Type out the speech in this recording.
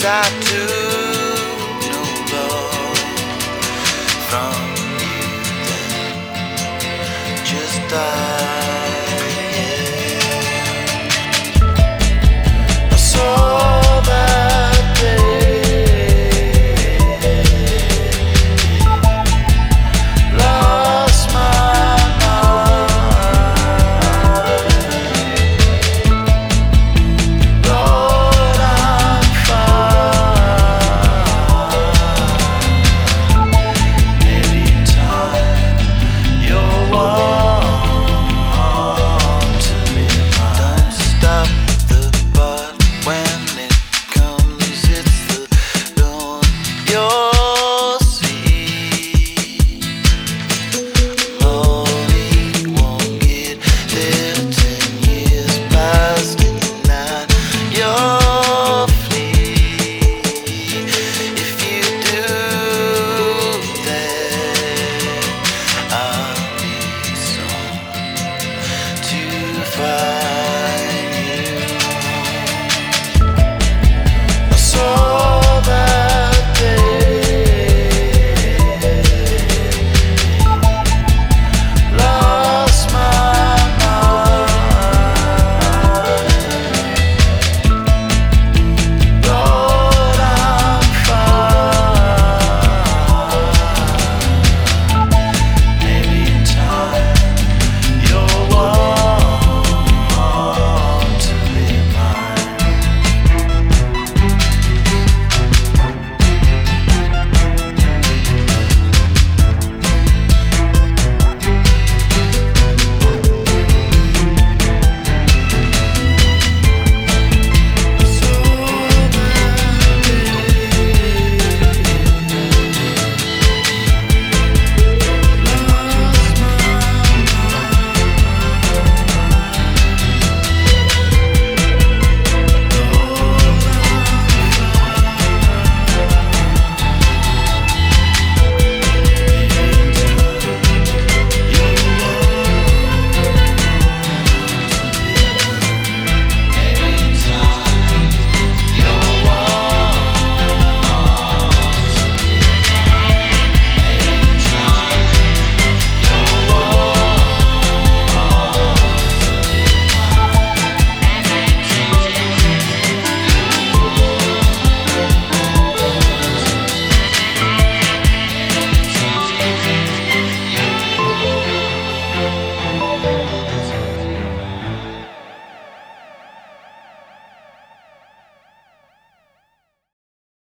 I took no love from you then, just I saw that day, lost my mind. Lord, I'm fine. Anytime you're warm to me, don't stop the but when it comes, it's the dawn you'll see. Morning won't get there 10 years past midnight. You'll flee if you do that. I'll be so too far.